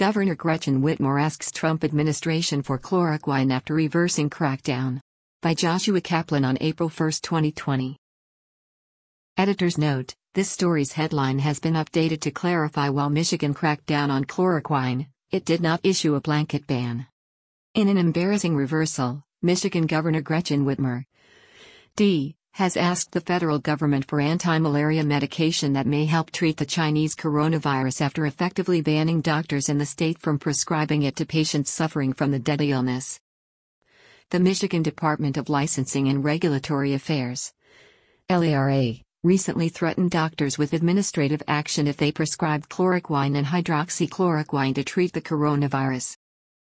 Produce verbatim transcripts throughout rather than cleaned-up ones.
Governor Gretchen Whitmer asks Trump administration for chloroquine after reversing crackdown. By Joshua Kaplan on April first, twenty twenty. Editor's note: this story's headline has been updated to clarify while Michigan cracked down on chloroquine, it did not issue a blanket ban. In an embarrassing reversal, Michigan Governor Gretchen Whitmer, D., has asked the federal government for anti-malaria medication that may help treat the Chinese coronavirus after effectively banning doctors in the state from prescribing it to patients suffering from the deadly illness. The Michigan Department of Licensing and Regulatory Affairs, L A R A, recently threatened doctors with administrative action if they prescribed chloroquine and hydroxychloroquine to treat the coronavirus.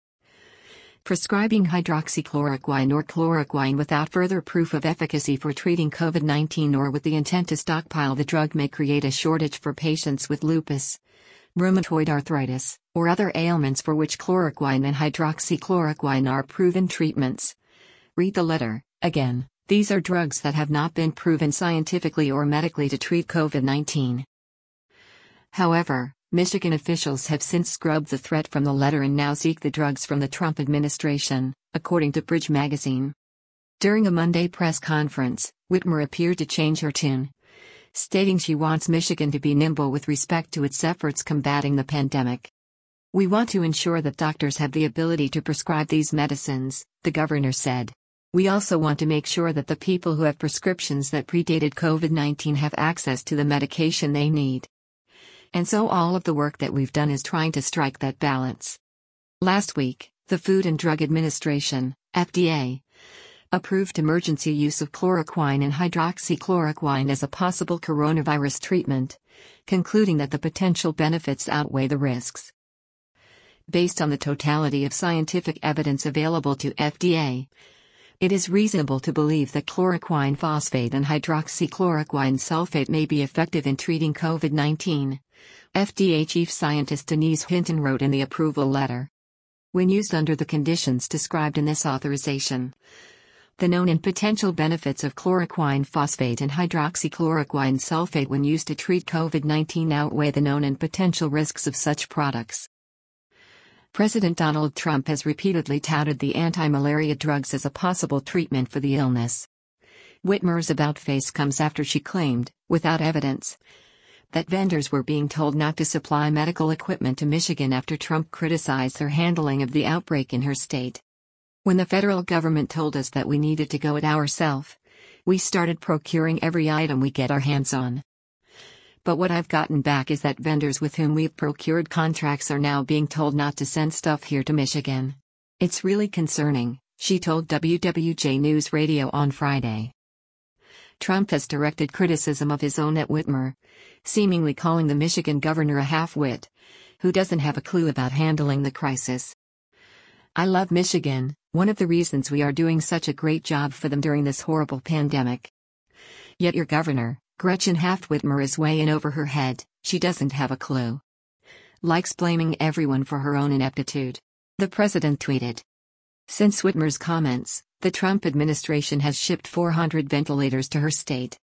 Prescribing hydroxychloroquine or chloroquine without further proof of efficacy for treating COVID nineteen or with the intent to stockpile the drug may create a shortage for patients with lupus, rheumatoid arthritis, or other ailments for which chloroquine and hydroxychloroquine are proven treatments. Read the letter. Again, these are drugs that have not been proven scientifically or medically to treat COVID nineteen. However, Michigan officials have since scrubbed the threat from the letter and now seek the drugs from the Trump administration, according to Bridge magazine. During a Monday press conference, Whitmer appeared to change her tune, stating she wants Michigan to be nimble with respect to its efforts combating the pandemic. We want to ensure that doctors have the ability to prescribe these medicines, the governor said. We also want to make sure that the people who have prescriptions that predated COVID nineteen have access to the medication they need. And so all of the work that we've done is trying to strike that balance. Last week, the Food and Drug Administration, F D A, approved emergency use of chloroquine and hydroxychloroquine as a possible coronavirus treatment, concluding that the potential benefits outweigh the risks. Based on the totality of scientific evidence available to F D A, it is reasonable to believe that chloroquine phosphate and hydroxychloroquine sulfate may be effective in treating COVID nineteen, F D A Chief Scientist Denise Hinton wrote in the approval letter. When used under the conditions described in this authorization, the known and potential benefits of chloroquine phosphate and hydroxychloroquine sulfate when used to treat COVID nineteen outweigh the known and potential risks of such products. President Donald Trump has repeatedly touted the anti-malaria drugs as a possible treatment for the illness. Whitmer's about-face comes after she claimed, without evidence, that vendors were being told not to supply medical equipment to Michigan after Trump criticized her handling of the outbreak in her state. When the federal government told us that we needed to go it ourselves, we started procuring every item we get our hands on. But what I've gotten back is that vendors with whom we've procured contracts are now being told not to send stuff here to Michigan. It's really concerning, she told W W J News Radio on Friday. Trump has directed criticism of his own at Whitmer, seemingly calling the Michigan governor a half-wit, who doesn't have a clue about handling the crisis. I love Michigan, one of the reasons we are doing such a great job for them during this horrible pandemic. Yet your governor, Gretchen Whitmer, is way in over her head, she doesn't have a clue. Likes blaming everyone for her own ineptitude. The president tweeted. Since Whitmer's comments, the Trump administration has shipped four hundred ventilators to her state.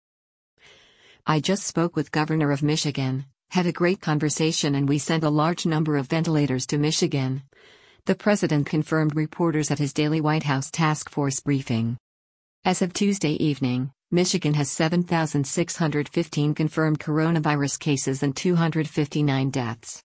I just spoke with Governor of Michigan, had a great conversation, and we sent a large number of ventilators to Michigan, the president confirmed reporters at his daily White House task force briefing. As of Tuesday evening, Michigan has seven thousand six hundred fifteen confirmed coronavirus cases and two hundred fifty-nine deaths.